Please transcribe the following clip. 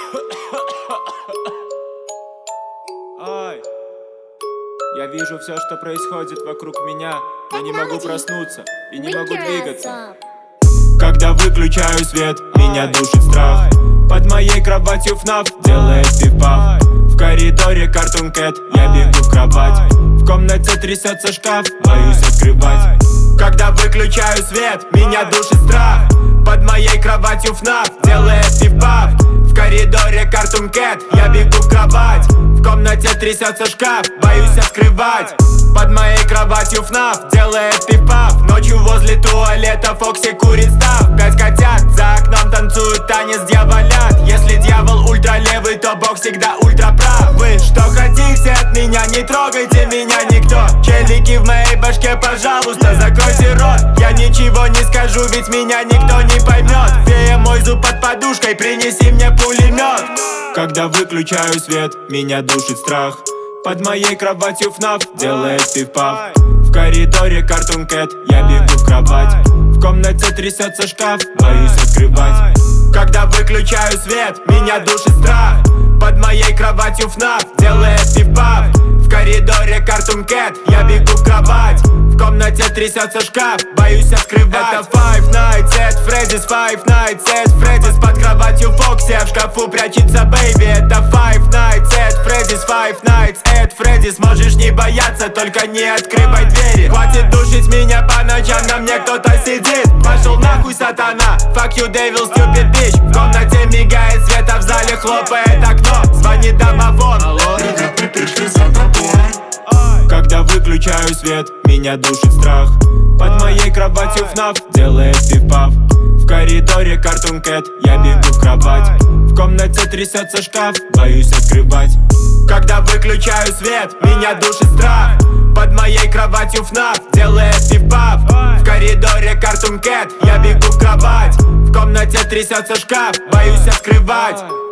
Ай. Я вижу все, что происходит вокруг меня, но не могу проснуться и не могу двигаться. Когда выключаю свет, меня душит страх. Под моей кроватью ФНАФ делает пиф-паф. В коридоре Cartoon Cat, я бегу в кровать. В комнате трясется шкаф, боюсь открывать. Когда выключаю свет, меня душит страх. Под моей кроватью ФНАФ делает пиф-паф. В коридоре Cartoon Cat, я бегу в кровать. В комнате трясется шкаф, боюсь открывать. Под моей кроватью ФНАФ делает пиф-паф. Ночью возле туалета Фокси курит став. 5 котят за окном танцуют танец дьяволят. Если дьявол ультралевый, то Бог всегда ультраправ. Вы что хотите от меня, не трогайте меня никто. Челики в моей башке, пожалуйста, закройте рот. Я ничего не скажу, ведь меня никто не поймет. Фея, мой зуб под подушкой, принеси мне пулемет. Когда выключаю свет, меня душит страх. Под моей кроватью ФНАФ делает пиф-паф. В коридоре Cartoon Cat, я бегу в кровать. В комнате трясется шкаф, боюсь открывать. Когда выключаю свет, меня душит страх. Под моей кроватью ФНАФ делает пиф-паф. В коридоре Cartoon Cat, я бегу в кровать. В комнате трясется шкаф, боюсь открывать. Это Five Nights at Freddy's, Five Nights at Freddy's. Под кроватью Фокси, а в шкафу прячется бэйби. Это Five Nights at Freddy's, Five Nights at Freddy's. Можешь не бояться, только не открывай двери. Хватит душить меня по ночам, на мне кто-то сидит. Пошел нахуй, сатана, fuck you devil, stupid bitch. В комнате мигает свет, а в зале хлопает окно. Звонит домофон. Алло, привет, мы пришли за тобой. Когда выключаю свет, меня душит страх. Под моей кроватью ФНАФ делает пиф-паф. В коридоре Cartoon Cat, я бегу в кровать. В комнате трясется шкаф, боюсь открывать. Когда выключаю свет, меня душит страх. Под моей кроватью ФНАФ делает пиф-паф. В коридоре Cartoon Cat, я бегу в кровать. В комнате трясется шкаф, боюсь открывать.